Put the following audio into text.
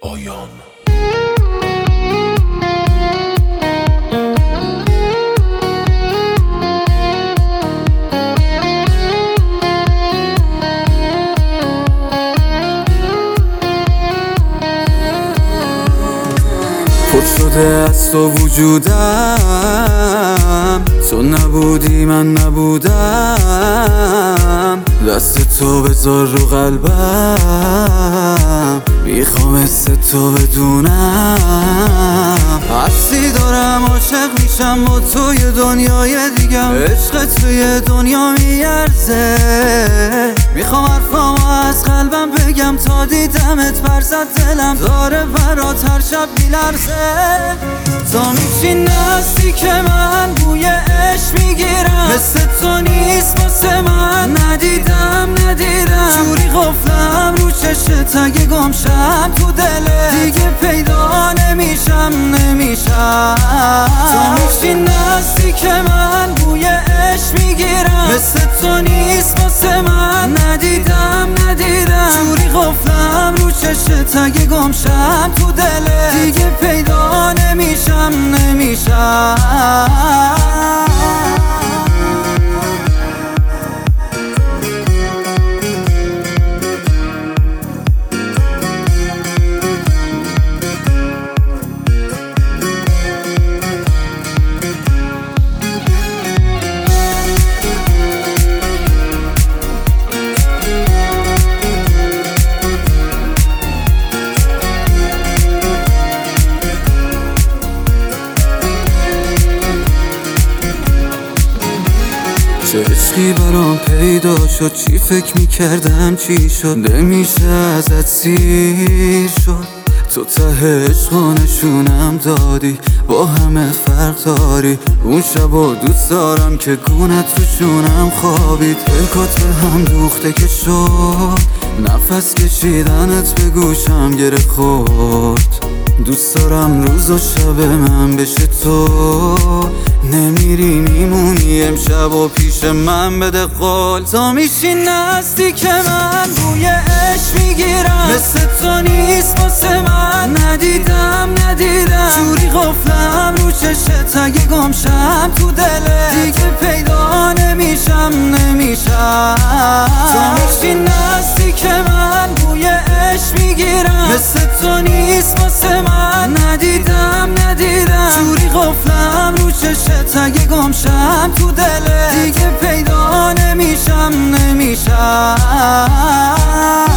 آیان پر شده از تو وجودم، تو نبودی من نبودم. دست تو بذار رو قلبم، میخوام حس تو بدونم. حسی دارم عاشق میشم با توی دنیای دیگم. عشق توی دنیا میارزه، میخوام حرفامو از قلبم بگم تا دیدمت برزد دلم داره برات هر شب میلرزه. تا میشی نزدیک من بوی عشق میگیرم، مثل تو نیست واسه من ندیدم جوری قفلم رو چشت اگه گمشم تو دلت دیگه پیدا نمیشم تا میشی نزدیک من بوی عشق میگیرم، مثل تو نیست واسه من ندیدم جوری قفلم رو چشت اگه گمشم تو دلت دیگه پیدا نمیشم چه عشقی برام پیدا شد، چی فکر میکردم چی شد، نمیشه ازت سیر شد. تو ته عشقا نشونم دادی، با همه فرق داری. اون شبا دوست دارم که گونت رو شونم خوابید. پلکات به هم دوخته که شد، نفس کشیدنت به گوشم گره خورد. دوست دارم روز و شب من بشه تو، نمیری میمونی امشب و پیش من بده قول. تا میشی نزدیک من بوی عشق میگیرم، مثل تو نیست واسه من ندیدم جوری قفلم رو چشت اگه گمشم تو دلت دیگه پیدا نمیشم تا میشی نزدیک من بوی عشق میگیرم، مثل تو نیست واسه من ندیدم جوری قفلم رو چشت اگه گمشم تو دلت دیگه پیدا نمیشم